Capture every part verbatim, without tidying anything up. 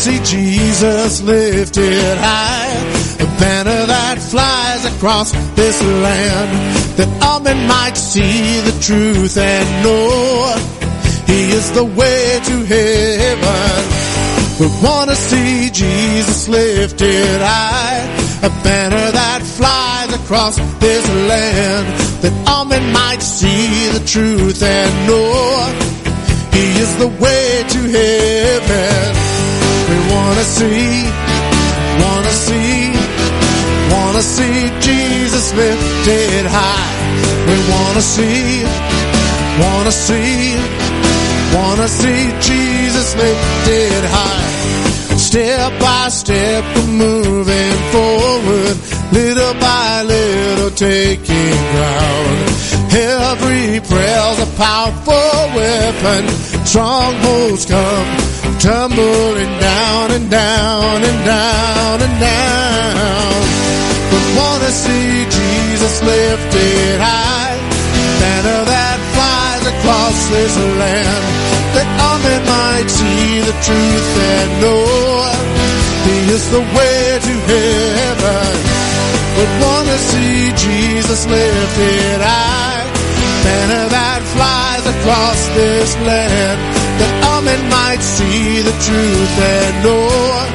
see Jesus lifted high, a banner that flies across this land, that all men might see the truth and know He is the way to heaven. We want to see Jesus lifted high, a banner that flies across this land, that all men might see the truth and know He is the way to heaven. We want to see, want to see, want to see Jesus lifted high. We want to see, want to see, want to see Jesus lifted high. Step by step we're moving forward, little by little taking ground. Every prayer's a powerful weapon, strongholds come tumbling down and down and down and down. We want to see Jesus lifted high, banner that flies across this land, that all men might see the truth and know He is the way to heaven. We want to see Jesus lifted high, banner that flies across this land, that all men might see the truth and know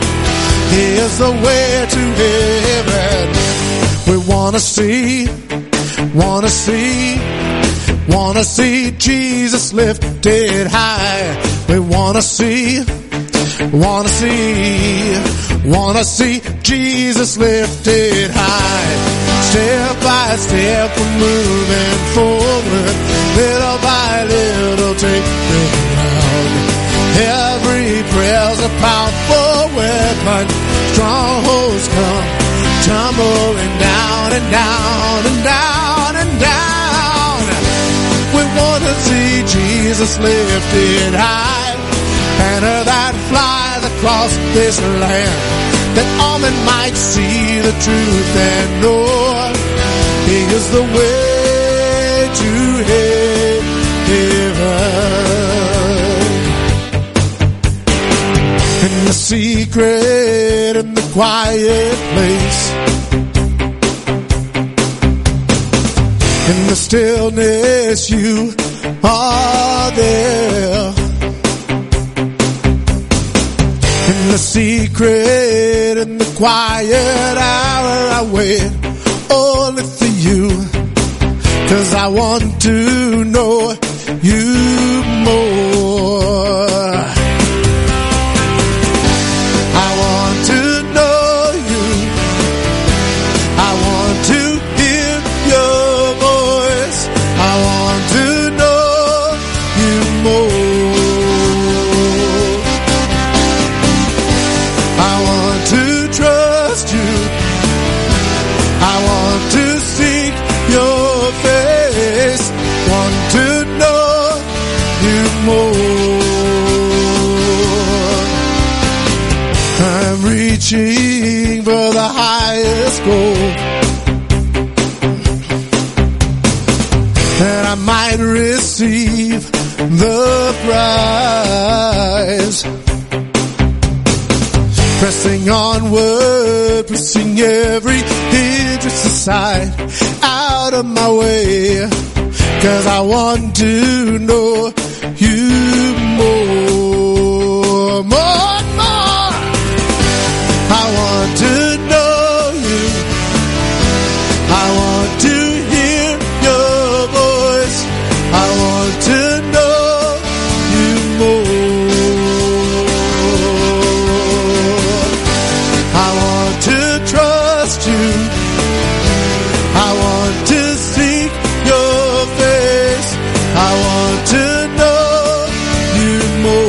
He is the way to heaven. We want to see, want to see, want to see Jesus lifted high. We want to see, want to see, want to see Jesus lifted high. Step by step we're moving forward, little by little taking ground. Every prayer's a powerful weapon, strongholds come tumbling down and down and down and down. We want to see Jesus lifted high, banner that flies across this land, that all men might see the truth and know He is the way to heaven. In the secret, in the quiet place, in the stillness you are there. In the secret, in the quiet hour I wait only for you, 'cause I want to know you more. I want to know you. I want to hear your voice. I want to know you more. I want to trust you. I want to seek your face. Want to know you more. I'm reaching for the highest goal, that I might receive the prize. Pressing onward, pushing every hindrance aside, out of my way, 'cause I want to know you more, more and more. I want to know you. I want to hear your voice. I want to know you more. I want to trust you. I want to seek your face. I want to know you more.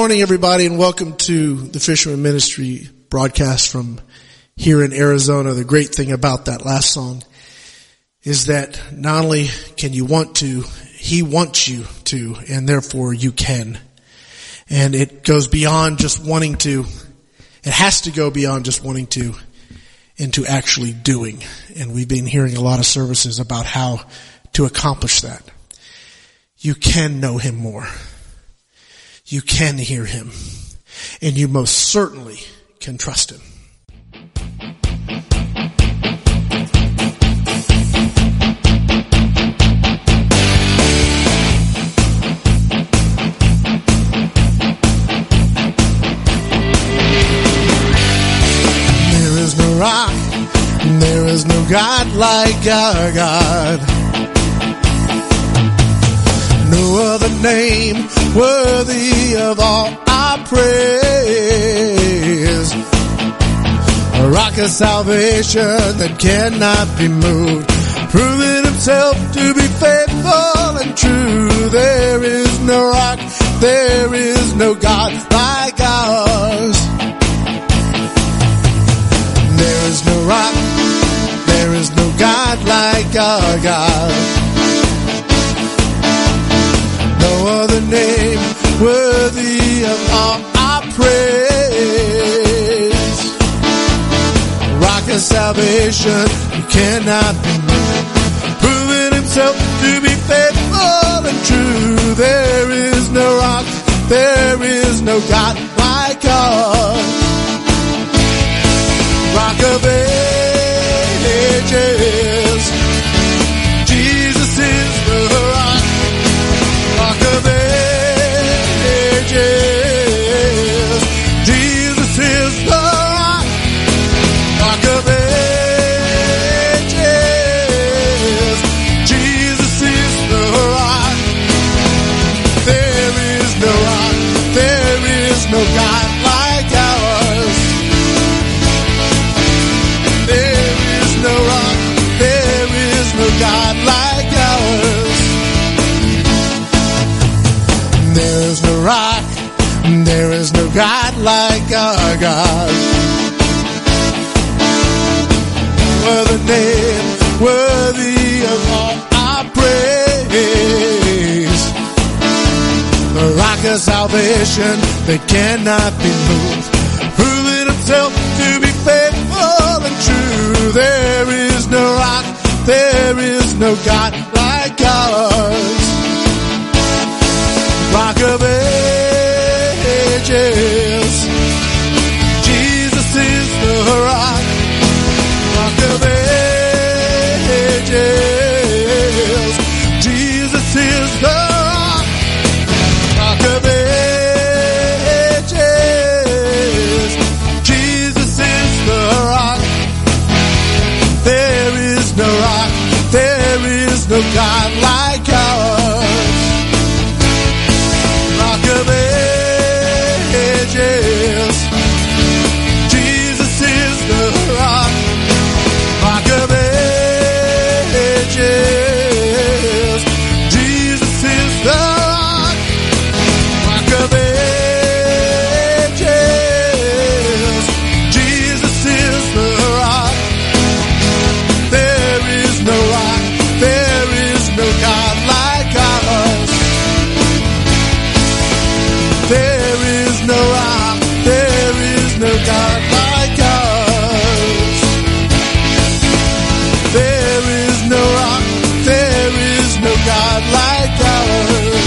morning, everybody, and welcome to the Fisherman Ministry broadcast from here in Arizona. The great thing about that last song is that not only can you want to, He wants you to, and therefore you can. And it goes beyond just wanting to. It has to go beyond just wanting to into actually doing. And we've been hearing a lot of services about how to accomplish that. You can know Him more. You can hear Him. And you most certainly can trust Him. There is no rock, there is no God like our God. No other name worthy of all our praise. A rock of salvation that cannot be moved, proving Himself to be faithful and true. There is no rock, there is no God like ours. There is no rock, there is no God like our God. No other name worthy of all our praise. Rock of salvation who cannot be moved, proving Himself to be faithful and true. There is no rock, there is no God like ours. Rock of ages, Jesus is the rock. Rock of ages, Jesus is the rock. Rock of ages, Jesus is the rock. There is no rock, there is no God like ours. There is no rock, there is no God like ours. There is no rock, there is no God like our God. No other name worthy of all our praise. The rock of salvation that cannot be moved, proving Himself to be faithful and true. There is no rock, there is no God like ours. Rock of ages, Jesus is the rock. Rock of ages, Jesus is the rock. Rock of ages, Jesus is the rock. There is no rock, there is no God like ours. Rock of ages, Jesus is the rock. Rock of ages, Jesus is the rock. Rock of ages, Jesus is the rock. There is no rock, there is no God like ours. There is no rock, there is no God like ours. There is no rock, there is no God like ours.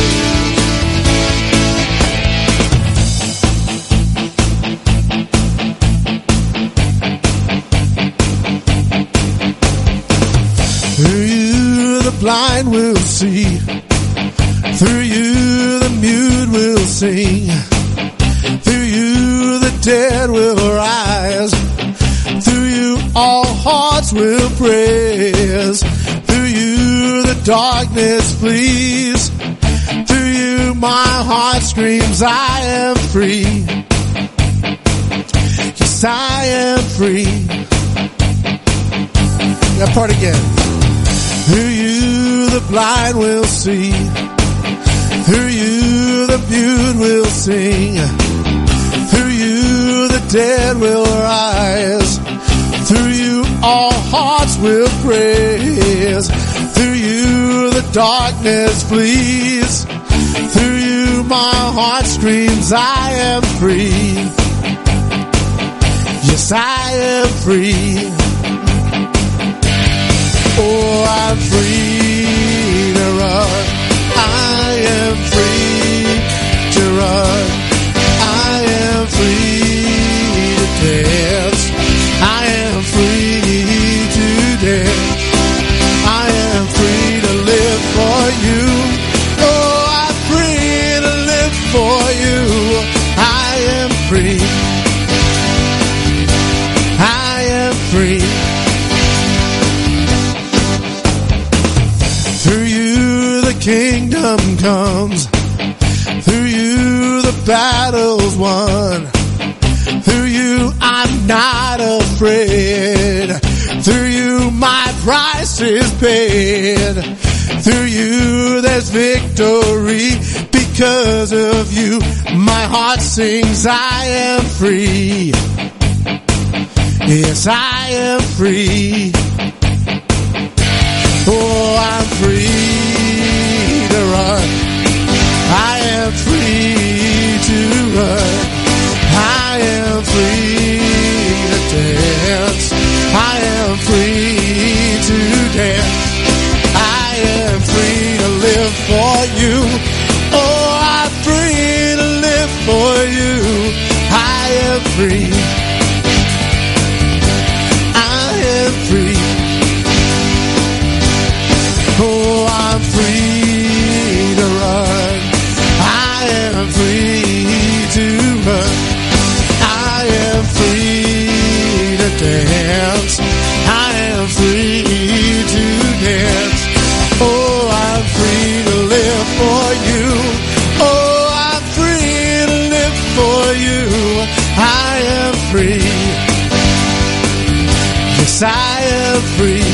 Through you the blind will see, through you the mute will sing, through you the dead will rise, through you all hearts will praise, through you the darkness flees, through you my heart screams I am free. Yes, I am free. That part again. Through you the blind will see, Through you the mute will sing. Through you the dead will rise. Through you all hearts will praise. Through you the darkness flees. Through you my heart screams, I am free. Yes, I am free. Oh, I'm free to run. I am free to run. I am free to dance. I am free to dance. I am free to live for you. Oh, I'm free to live for you. I am free. I am free. Through you the kingdom comes. Through you the battle's won. Through you I'm not afraid. Through you my price is paid. Through you there's victory. Because of you my heart sings, I am free. Yes, I am free. Oh, I'm free to run. I am free to run. I am free to dance. I am free to dance. I am free to live for you. Oh, I'm free to live for you. I am free. I am free. Oh, I'm free to run. I am free to run. I am free to dance. I am free to dance. Oh, I'm free to live for you. Oh, I'm free to live for you. I am free. Yes, I am free.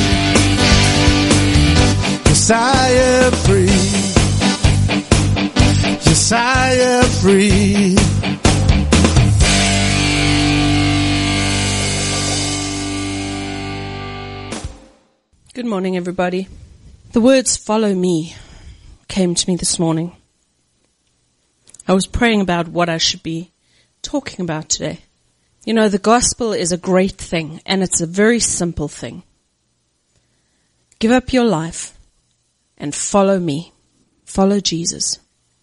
Yes, I am free. Yes, I am free. Good morning, everybody. The words "follow me" came to me this morning. I was praying about what I should be talking about today. You know, the gospel is a great thing, and it's a very simple thing. Give up your life and follow me. Follow Jesus.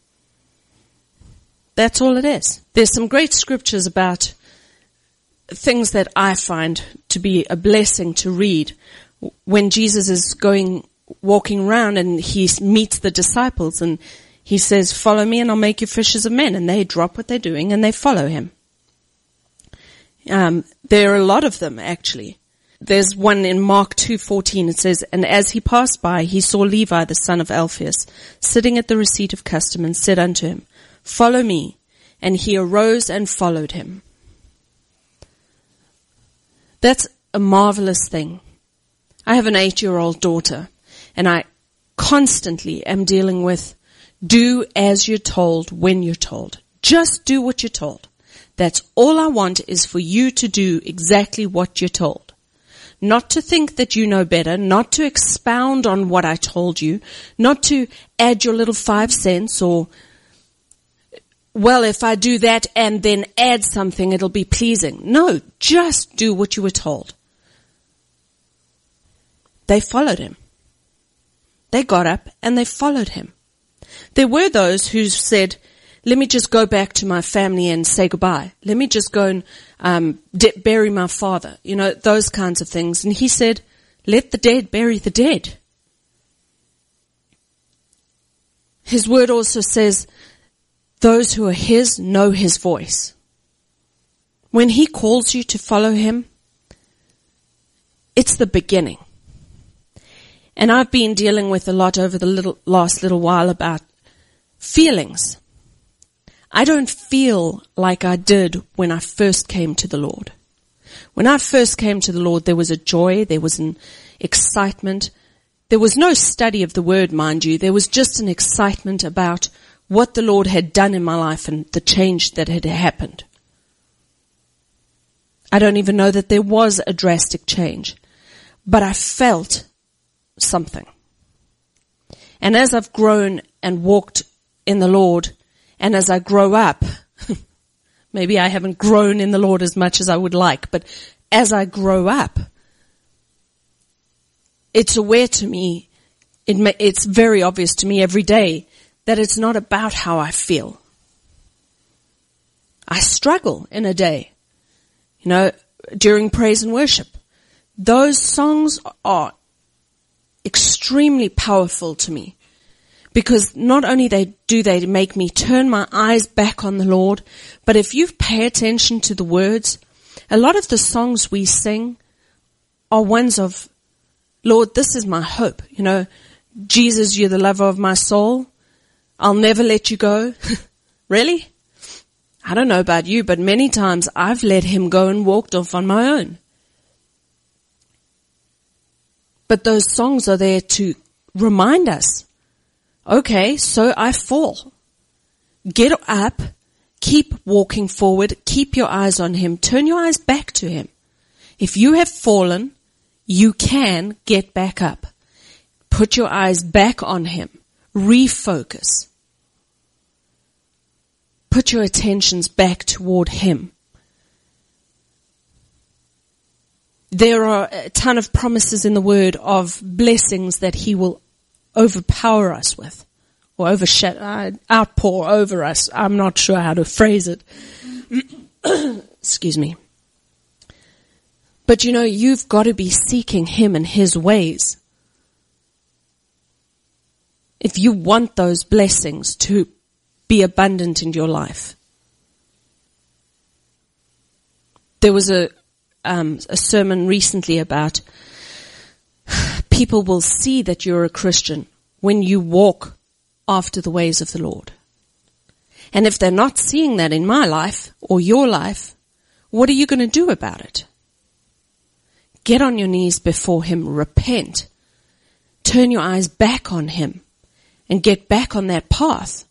That's all it is. There's some great scriptures about things that I find to be a blessing to read when Jesus is going, walking around and he meets the disciples and he says, follow me and I'll make you fishers of men. And they drop what they're doing and they follow him. Um, there are a lot of them, actually. There's one in Mark two fourteen. It says, and as he passed by, he saw Levi, the son of Alphaeus, sitting at the receipt of custom, and said unto him, follow me. And he arose and followed him. That's a marvelous thing. I have an eight-year-old daughter, and I constantly am dealing with do as you're told when you're told. Just do what you're told. That's all I want, is for you to do exactly what you're told. Not to think that you know better, not to expound on what I told you, not to add your little five cents or, well, if I do that and then add something, it'll be pleasing. No, just do what you were told. They followed him. They got up and they followed him. There were those who said, let me just go back to my family and say goodbye. Let me just go and um, de- bury my father. You know, those kinds of things. And he said, let the dead bury the dead. His word also says, those who are his know his voice. When he calls you to follow him, it's the beginning. And I've been dealing with a lot over the little, last little while about feelings. I don't feel like I did when I first came to the Lord. When I first came to the Lord, there was a joy, there was an excitement. There was no study of the word, mind you. There was just an excitement about what the Lord had done in my life and the change that had happened. I don't even know that there was a drastic change, but I felt something. And as I've grown and walked in the Lord, and as I grow up, maybe I haven't grown in the Lord as much as I would like, but as I grow up, it's aware to me, it ma- it's very obvious to me every day that it's not about how I feel. I struggle in a day, you know, during praise and worship. Those songs are extremely powerful to me, because not only they do they make me turn my eyes back on the Lord, but if you pay attention to the words, a lot of the songs we sing are ones of, Lord, this is my hope. You know, Jesus, you're the lover of my soul. I'll never let you go. Really? I don't know about you, but many times I've let him go and walked off on my own. But those songs are there to remind us, okay, so I fall. Get up, keep walking forward, keep your eyes on him, turn your eyes back to him. If you have fallen, you can get back up. Put your eyes back on him. Refocus. Put your attentions back toward him. There are a ton of promises in the word of blessings that he will overpower us with, or overshadow, uh, outpour over us. I'm not sure how to phrase it. Excuse me. But you know, you've got to be seeking him and his ways. If you want those blessings to be abundant in your life. There was a um, a sermon recently about people will see that you're a Christian when you walk after the ways of the Lord. And if they're not seeing that in my life or your life, what are you going to do about it? Get on your knees before him, repent, turn your eyes back on him, and get back on that path.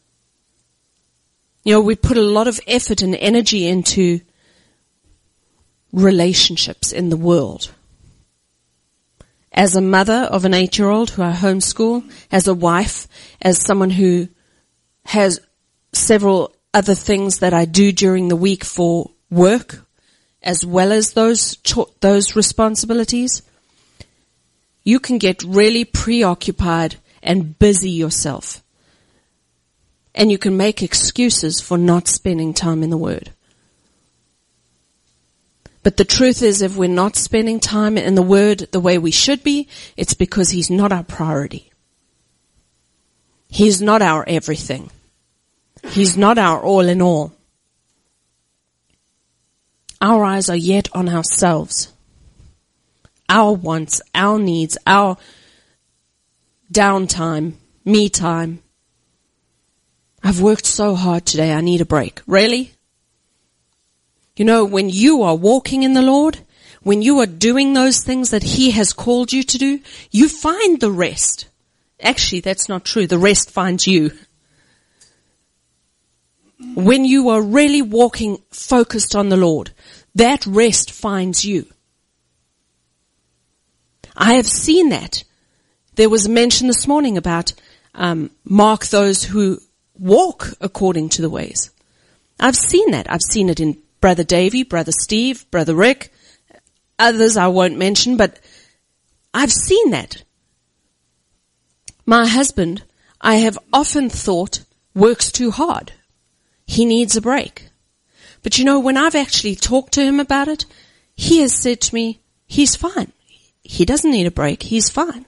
You know, we put a lot of effort and energy into relationships in the world. As a mother of an eight-year-old who I homeschool, as a wife, as someone who has several other things that I do during the week for work, as well as those cho- those responsibilities, you can get really preoccupied and busy yourself. And you can make excuses for not spending time in the Word. But the truth is, if we're not spending time in the Word the way we should be, it's because He's not our priority. He's not our everything. He's not our all in all. Our eyes are yet on ourselves. Our wants, our needs, our downtime, me time. I've worked so hard today, I need a break. Really? You know, when you are walking in the Lord, when you are doing those things that He has called you to do, you find the rest. Actually, that's not true. The rest finds you. When you are really walking focused on the Lord, that rest finds you. I have seen that. There was a mention this morning about um, mark those who walk according to the ways. I've seen that. I've seen it in Brother Davy, Brother Steve, Brother Rick, others I won't mention, but I've seen that. My husband, I have often thought, works too hard. He needs a break. But you know, when I've actually talked to him about it, he has said to me, he's fine. He doesn't need a break. He's fine.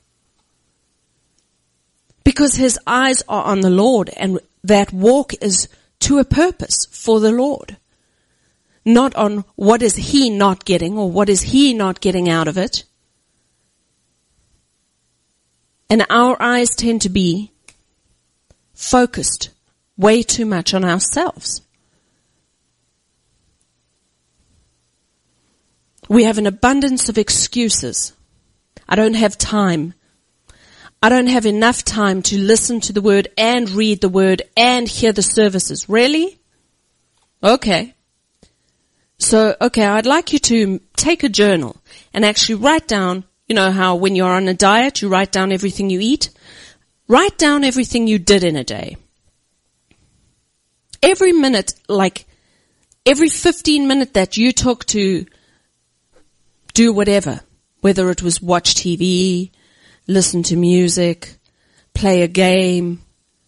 Because his eyes are on the Lord, and that walk is to a purpose for the Lord. Not on what is he not getting or what is he not getting out of it. And our eyes tend to be focused way too much on ourselves. We have an abundance of excuses. I don't have time. I don't have enough time to listen to the word and read the word and hear the services. Really? Okay. So, okay, I'd like you to take a journal and actually write down, you know how when you're on a diet, you write down everything you eat? Write down everything you did in a day. Every minute, like every fifteen minutes that you took to do whatever, whether it was watch T V, listen to music, play a game,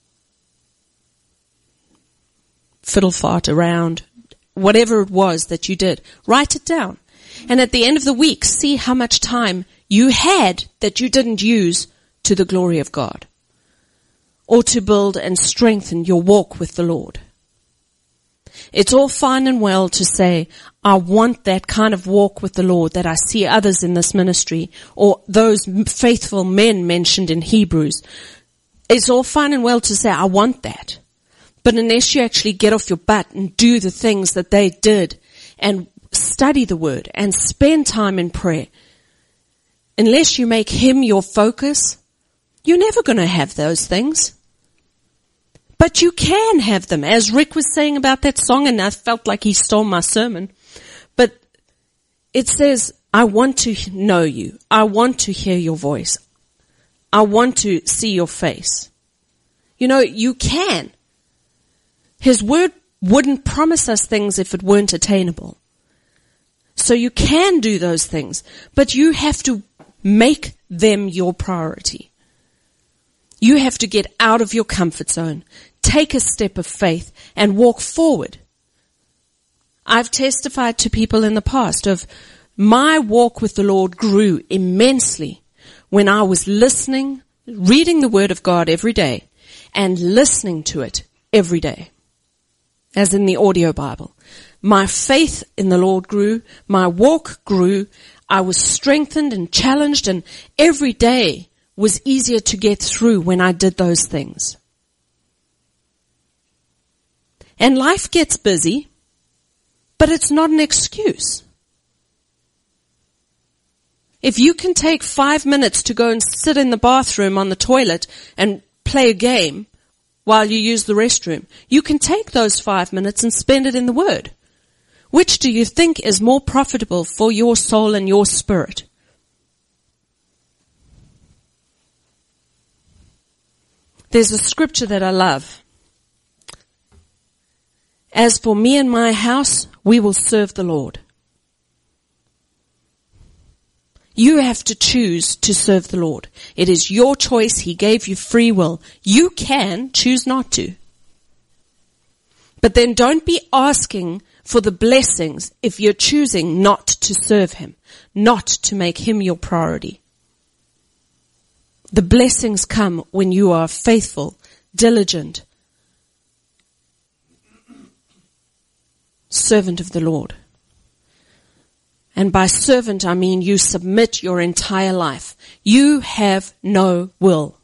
fiddle fart around, whatever it was that you did, write it down. And at the end of the week, see how much time you had that you didn't use to the glory of God, or to build and strengthen your walk with the Lord. It's all fine and well to say, I want that kind of walk with the Lord that I see others in this ministry, or those faithful men mentioned in Hebrews. It's all fine and well to say, I want that. But unless you actually get off your butt and do the things that they did and study the word and spend time in prayer, unless you make him your focus, you're never going to have those things. But you can have them, as Rick was saying about that song, and I felt like he stole my sermon. But it says, I want to know you. I want to hear your voice. I want to see your face. You know, you can. His word wouldn't promise us things if it weren't attainable. So you can do those things, but you have to make them your priority. You have to get out of your comfort zone, take a step of faith, and walk forward. I've testified to people in the past of my walk with the Lord grew immensely when I was listening, reading the Word of God every day, and listening to it every day, as in the audio Bible. My faith in the Lord grew, my walk grew, I was strengthened and challenged, and every day was easier to get through when I did those things. And life gets busy, but it's not an excuse. If you can take five minutes to go and sit in the bathroom on the toilet and play a game while you use the restroom, you can take those five minutes and spend it in the Word. Which do you think is more profitable for your soul and your spirit? There's a scripture that I love. As for me and my house, we will serve the Lord. You have to choose to serve the Lord. It is your choice. He gave you free will. You can choose not to. But then don't be asking for the blessings if you're choosing not to serve Him, not to make Him your priority. The blessings come when you are faithful, diligent, servant of the Lord. And by servant, I mean you submit your entire life. You have no will.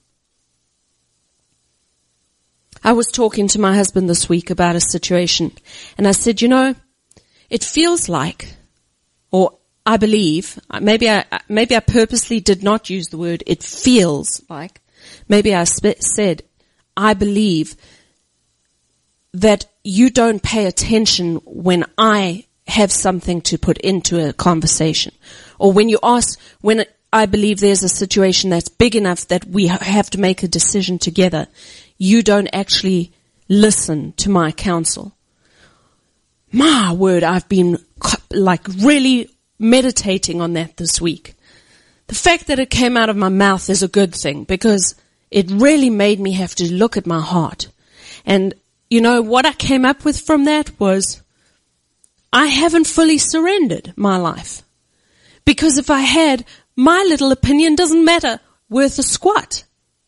I was talking to my husband this week about a situation, and I said, you know, it feels like, or I believe, maybe I, maybe I purposely did not use the word it feels like, maybe I sp- said, I believe that you don't pay attention when I have something to put into a conversation. Or when you ask, when I believe there's a situation that's big enough that we have to make a decision together, you don't actually listen to my counsel. My word, I've been like really meditating on that this week. The fact that it came out of my mouth is a good thing, because it really made me have to look at my heart. And you know, what I came up with from that was, I haven't fully surrendered my life. Because if I had, my little opinion doesn't matter worth a squat.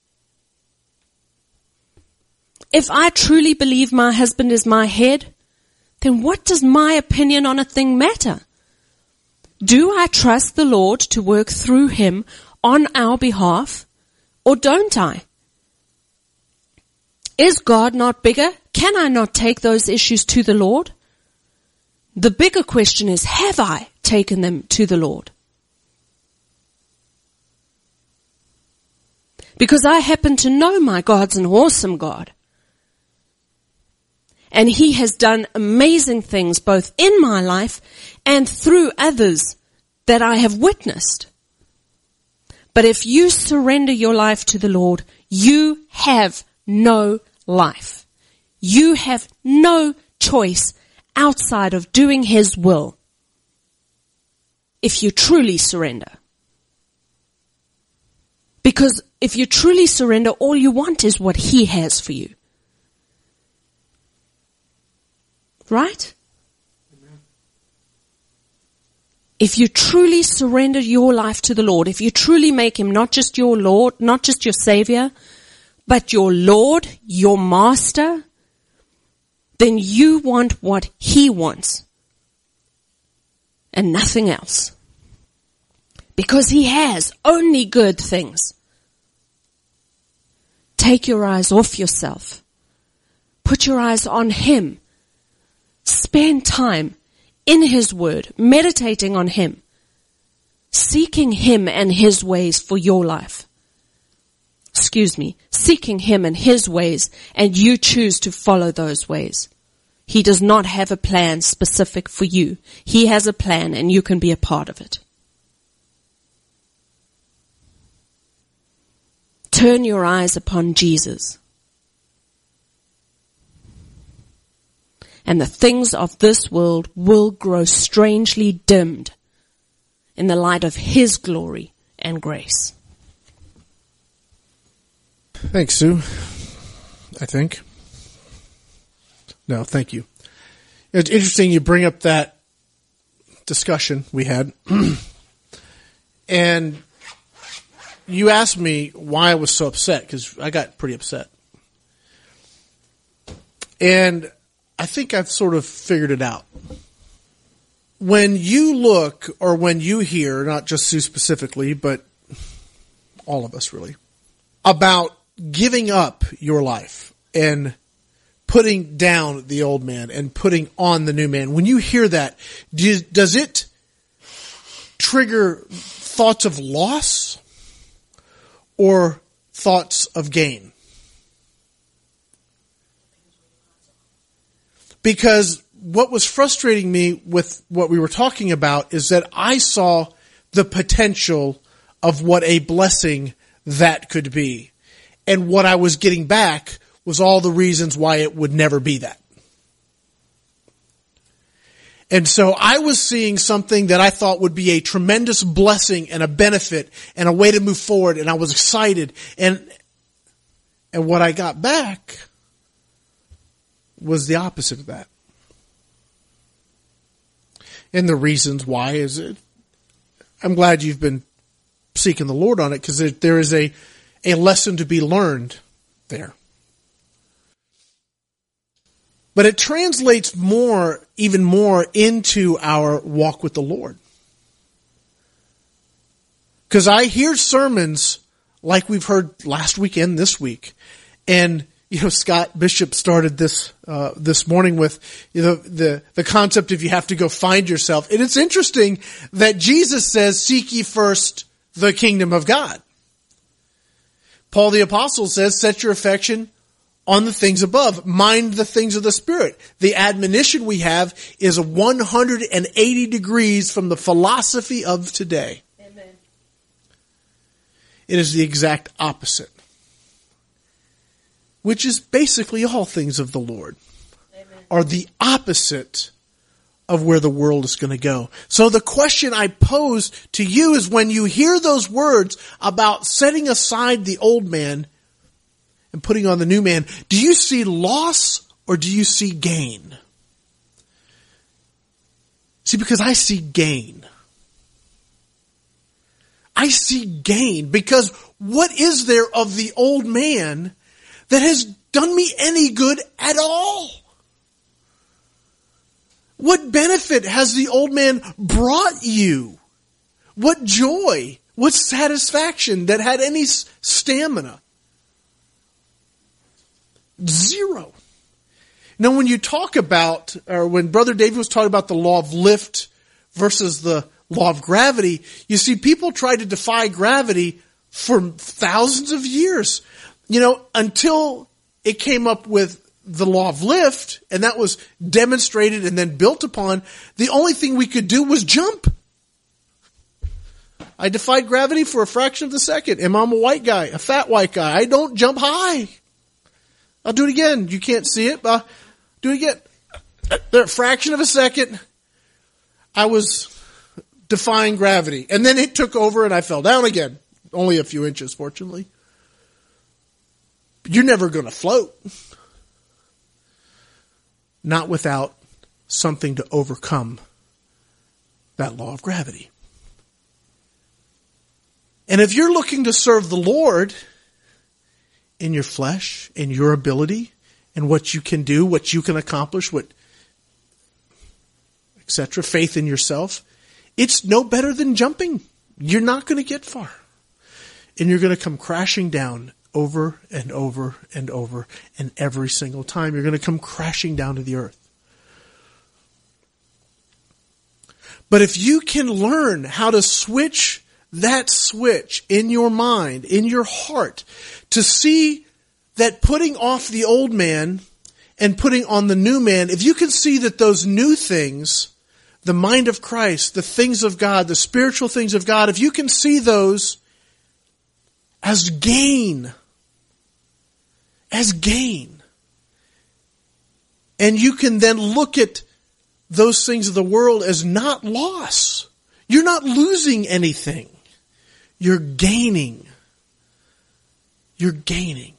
If I truly believe my husband is my head, then what does my opinion on a thing matter? Do I trust the Lord to work through him on our behalf, or don't I? Is God not bigger? Can I not take those issues to the Lord? The bigger question is, have I taken them to the Lord? Because I happen to know my God's an awesome God. And He has done amazing things both in my life and through others that I have witnessed. But if you surrender your life to the Lord, you have no life. You have no choice outside of doing His will. If you truly surrender. Because if you truly surrender, all you want is what He has for you. Right? Amen. If you truly surrender your life to the Lord, if you truly make Him not just your Lord, not just your Savior, but your Lord, your Master, then you want what He wants and nothing else. Because He has only good things. Take your eyes off yourself. Put your eyes on Him. Spend time in His Word, meditating on Him, seeking Him and His ways for your life. Excuse me, seeking Him and His ways, and you choose to follow those ways. He does not have a plan specific for you. He has a plan and you can be a part of it. Turn your eyes upon Jesus. And the things of this world will grow strangely dimmed in the light of His glory and grace. Thanks, Sue. I think. No, thank you. It's interesting you bring up that discussion we had. And you asked me why I was so upset, because I got pretty upset. And I think I've sort of figured it out. When you look, or when you hear, not just Sue specifically, but all of us really, about giving up your life and putting down the old man and putting on the new man, when you hear that, does it trigger thoughts of loss or thoughts of gain? Because what was frustrating me with what we were talking about is that I saw the potential of what a blessing that could be. And what I was getting back was all the reasons why it would never be that. And so I was seeing something that I thought would be a tremendous blessing and a benefit and a way to move forward, and I was excited. And and what I got back was the opposite of that. And the reasons why is it, I'm glad you've been seeking the Lord on it, because there, there is a, a lesson to be learned there. But it translates more, even more, into our walk with the Lord. Because I hear sermons like we've heard last weekend, this week, and you know, Scott Bishop started this uh, this morning with you know, the the concept of you have to go find yourself. And it's interesting that Jesus says, "Seek ye first the kingdom of God." Paul the Apostle says, "Set your affection on the things above. Mind the things of the Spirit." The admonition we have is one hundred eighty degrees from the philosophy of today. Amen. It is the exact opposite, which is basically all things of the Lord, Amen, are the opposite of where the world is going to go. So the question I pose to you is, when you hear those words about setting aside the old man and putting on the new man, do you see loss or do you see gain? See, because I see gain. I see gain, because what is there of the old man that has done me any good at all? What benefit has the old man brought you? What joy, what satisfaction that had any stamina? Zero. Now, when you talk about, or when Brother David was talking about the law of lift versus the law of gravity, you see people try to defy gravity for thousands of years. You know, until it came up with the law of lift, and that was demonstrated and then built upon, the only thing we could do was jump. I defied gravity for a fraction of a second. And I'm a white guy, a fat white guy. I don't jump high. I'll do it again. You can't see it, but I'll do it again. There, a fraction of a second, I was defying gravity. And then it took over and I fell down again. Only a few inches, fortunately. But you're never going to float. Not without something to overcome that law of gravity. And if you're looking to serve the Lord in your flesh, in your ability, and what you can do, what you can accomplish, what, et cetera, faith in yourself, it's no better than jumping. You're not going to get far. And you're going to come crashing down over and over and over, and every single time you're going to come crashing down to the earth. But if you can learn how to switch that switch in your mind, in your heart, to see that putting off the old man and putting on the new man, if you can see that those new things, the mind of Christ, the things of God, the spiritual things of God, if you can see those as gain, as gain, and you can then look at those things of the world as not loss. You're not losing anything. You're gaining. You're gaining.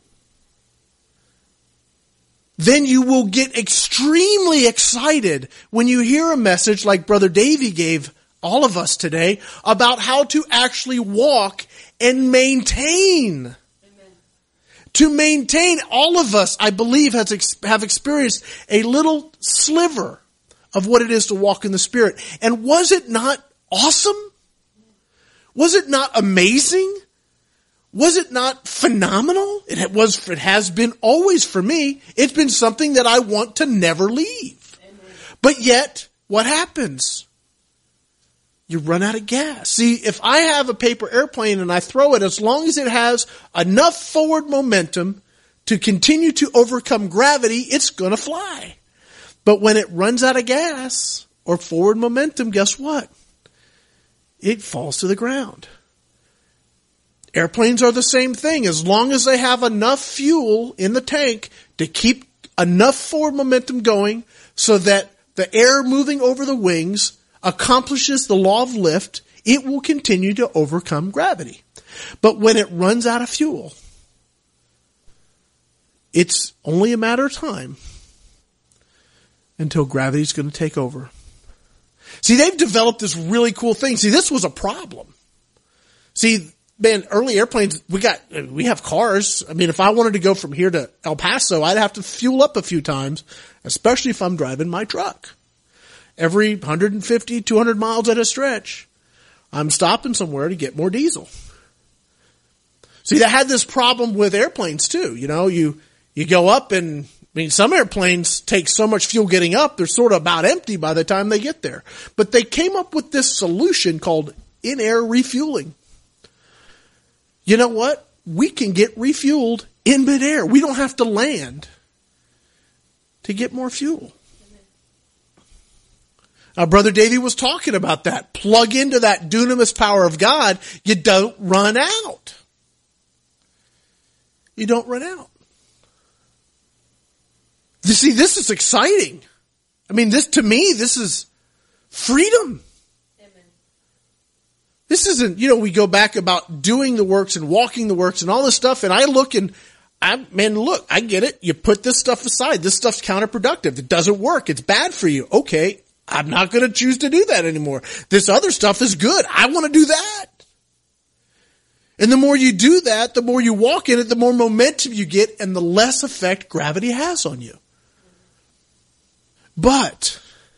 Then you will get extremely excited when you hear a message like Brother Davey gave all of us today about how to actually walk and maintain. Amen. To maintain, all of us, I believe, has ex- have experienced a little sliver of what it is to walk in the Spirit. And was it not awesome? Was it not amazing? Was it not phenomenal? It was, it has been always for me. It's been something that I want to never leave. Amen. But yet, what happens? You run out of gas. See, if I have a paper airplane and I throw it, as long as it has enough forward momentum to continue to overcome gravity, it's going to fly. But when it runs out of gas or forward momentum, guess what? It falls to the ground. Airplanes are the same thing. As long as they have enough fuel in the tank to keep enough forward momentum going so that the air moving over the wings accomplishes the law of lift, it will continue to overcome gravity. But when it runs out of fuel, it's only a matter of time until gravity's going to take over. See, they've developed this really cool thing. See, this was a problem. See, man, early airplanes, we got, we have cars. I mean, if I wanted to go from here to El Paso, I'd have to fuel up a few times, especially if I'm driving my truck. Every one hundred fifty, two hundred miles at a stretch, I'm stopping somewhere to get more diesel. See, they had this problem with airplanes too. You know, you, you go up and, I mean, some airplanes take so much fuel getting up, they're sort of about empty by the time they get there. But they came up with this solution called in-air refueling. You know what? We can get refueled in midair. We don't have to land to get more fuel. Now, Brother Davey was talking about that. Plug into that dunamis power of God. You don't run out. You don't run out. You see, this is exciting. I mean, this, to me, this is freedom. Amen. This isn't, you know, we go back about doing the works and walking the works and all this stuff, and I look and, I, man, look, I get it. You put this stuff aside. This stuff's counterproductive. It doesn't work. It's bad for you. Okay, I'm not going to choose to do that anymore. This other stuff is good. I want to do that. And the more you do that, the more you walk in it, the more momentum you get, and the less effect gravity has on you. But,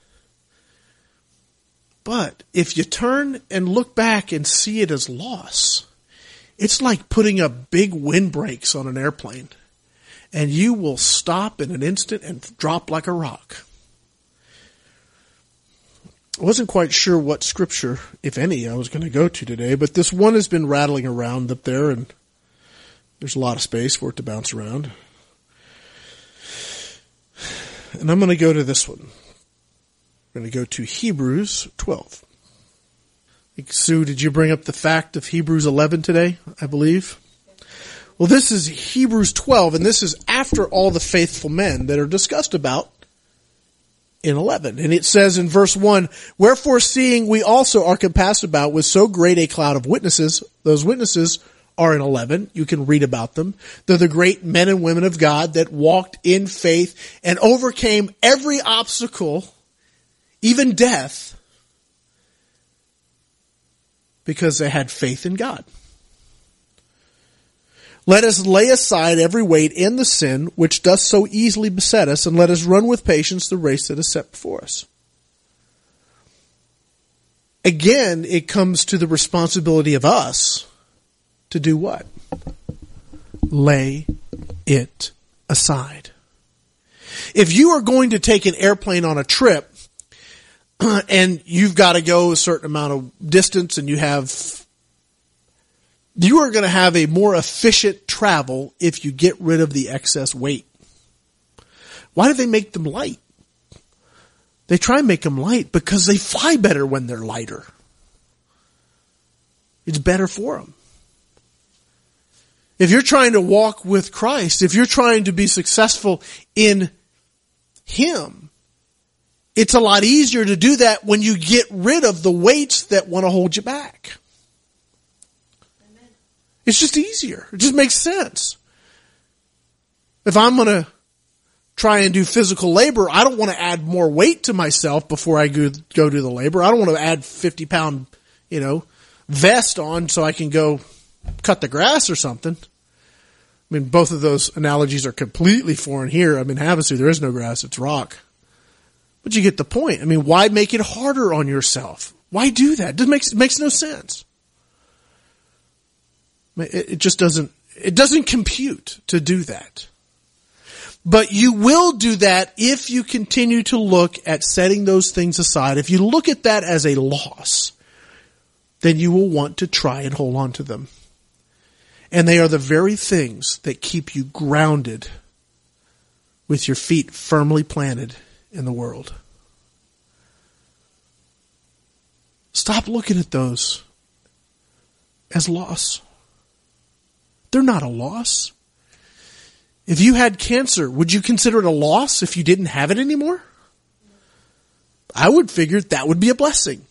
but if you turn and look back and see it as loss, it's like putting a big windbrakes on an airplane, and you will stop in an instant and drop like a rock. I wasn't quite sure what scripture, if any, I was going to go to today, but this one has been rattling around up there, and there's a lot of space for it to bounce around. And I'm going to go to this one. I'm going to go to Hebrews twelve. Sue, did you bring up the fact of Hebrews eleven today, I believe? Well, this is Hebrews twelve, and this is after all the faithful men that are discussed about in eleven. And it says in verse one, "Wherefore seeing we also are compassed about with so great a cloud of witnesses," those witnesses are in eleven. You can read about them. They're the great men and women of God that walked in faith and overcame every obstacle, even death, because they had faith in God. "Let us lay aside every weight and the sin which doth so easily beset us, and let us run with patience the race that is set before us." Again, it comes to the responsibility of us to do what? Lay it aside. If you are going to take an airplane on a trip, and you've got to go a certain amount of distance, and you have You are going to have a more efficient travel if you get rid of the excess weight. Why do they make them light? They try and make them light because they fly better when they're lighter. It's better for them. If you're trying to walk with Christ, if you're trying to be successful in Him, it's a lot easier to do that when you get rid of the weights that want to hold you back. It's just easier. It just makes sense. If I'm going to try and do physical labor, I don't want to add more weight to myself before I go, go do the labor. I don't want to add fifty pound, you know, vest on so I can go cut the grass or something. I mean, both of those analogies are completely foreign here. I mean, Havasu, there is no grass, it's rock. But you get the point. I mean, why make it harder on yourself? Why do that? It makes, it makes no sense. It just doesn't, it doesn't compute to do that. But you will do that if you continue to look at setting those things aside. If you look at that as a loss, then you will want to try and hold on to them. And they are the very things that keep you grounded with your feet firmly planted in the world. Stop looking at those as loss. They're not a loss. If you had cancer, would you consider it a loss if you didn't have it anymore? I would figure that would be a blessing.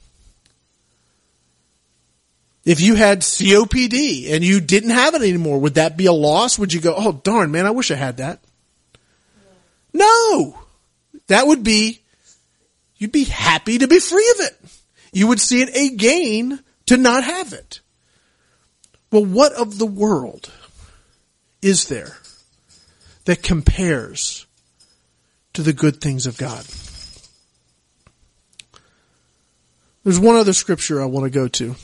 If you had C O P D and you didn't have it anymore, would that be a loss? Would you go, "Oh, darn, man, I wish I had that"? No. That would be, you'd be happy to be free of it. You would see it a gain to not have it. Well, what of the world is there that compares to the good things of God? There's one other scripture I want to go to.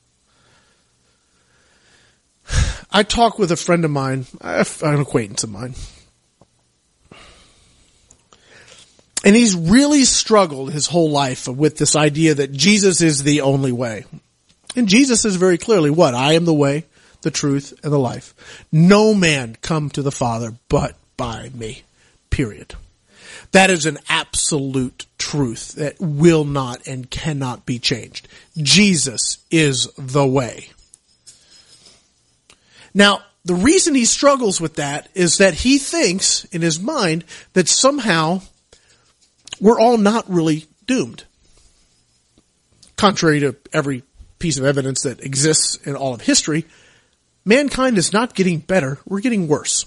I talk with a friend of mine, an acquaintance of mine, and he's really struggled his whole life with this idea that Jesus is the only way. And Jesus says very clearly what? "I am the way, the truth, and the life. No man come to the Father but by me." Period. That is an absolute truth that will not and cannot be changed. Jesus is the way. Now, the reason he struggles with that is that he thinks in his mind that somehow we're all not really doomed. Contrary to every piece of evidence that exists in all of history, mankind is not getting better, we're getting worse.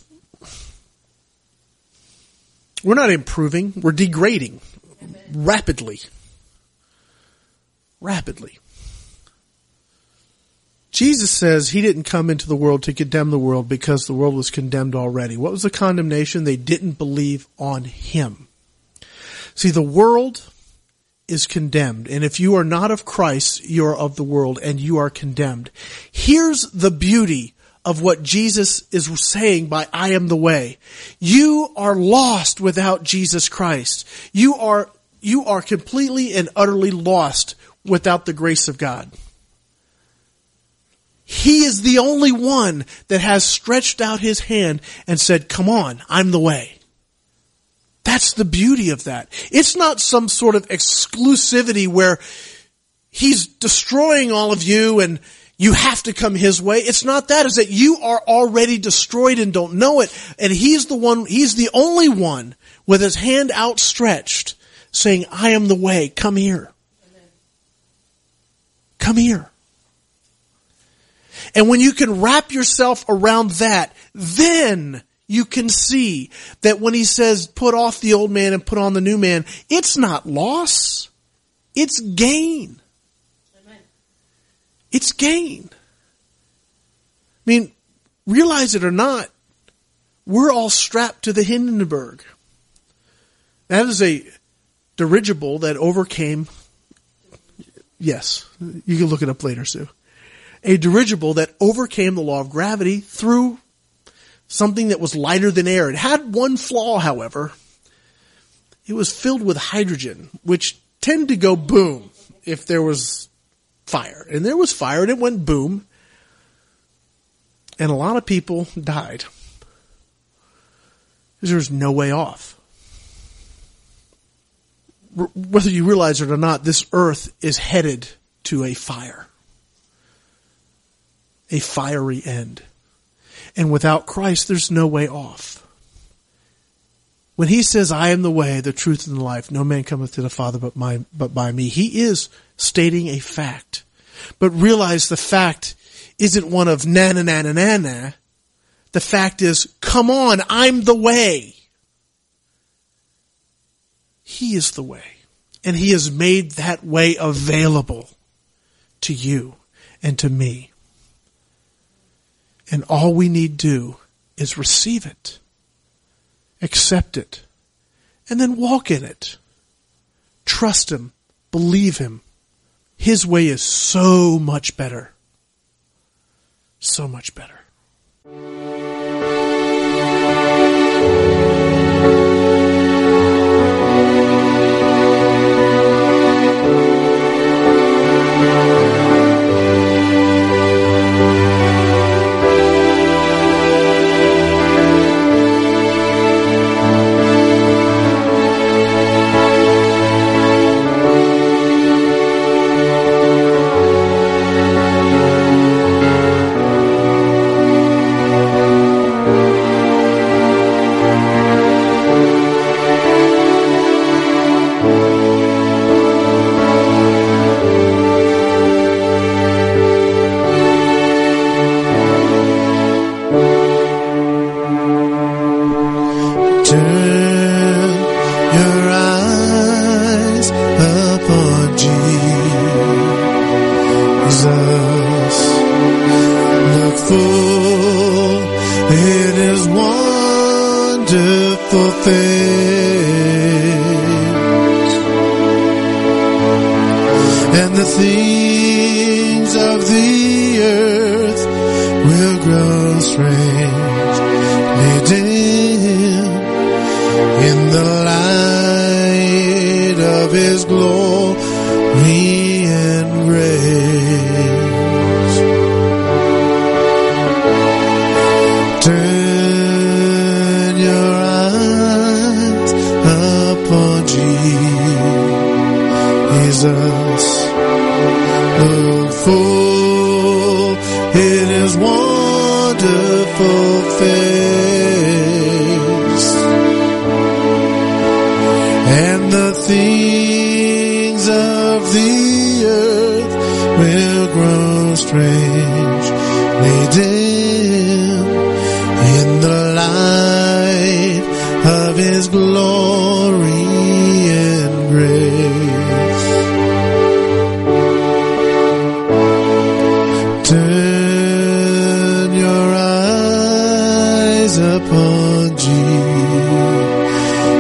We're not improving, we're degrading. Amen. Rapidly. Rapidly. Jesus says he didn't come into the world to condemn the world because the world was condemned already. What was the condemnation? They didn't believe on him. See, the world is condemned. And if you are not of Christ, you are of the world and you are condemned. Here's the beauty of what Jesus is saying by "I am the way." You are lost without Jesus Christ. You are you are completely and utterly lost without the grace of God. He is the only one that has stretched out his hand and said, come on, I'm the way. That's the beauty of that. It's not some sort of exclusivity where he's destroying all of you and you have to come his way. It's not that. It's that you are already destroyed and don't know it. And he's the one, he's the only one with his hand outstretched saying, I am the way. Come here. Come here. And when you can wrap yourself around that, then you can see that when he says, put off the old man and put on the new man, it's not loss. It's gain. Amen. It's gain. I mean, realize it or not, we're all strapped to the Hindenburg. That is a dirigible that overcame, yes, you can look it up later, Sue. A dirigible that overcame the law of gravity through something that was lighter than air. It had one flaw, however. It was filled with hydrogen, which tended to go boom if there was fire. And there was fire, and it went boom. And a lot of people died. Because there was no way off. Whether you realize it or not, this earth is headed to a fire. A fiery end. And without Christ, there's no way off. When he says, I am the way, the truth, and the life, no man cometh to the Father but, my, but by me, he is stating a fact. But realize the fact isn't one of na na na na na na. The fact is, come on, I'm the way. He is the way. And he has made that way available to you and to me. And all we need do is receive it, accept it, and then walk in it. Trust him, believe him. His way is so much better. So much better.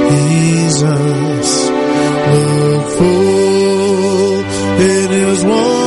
Jesus, look full in his one.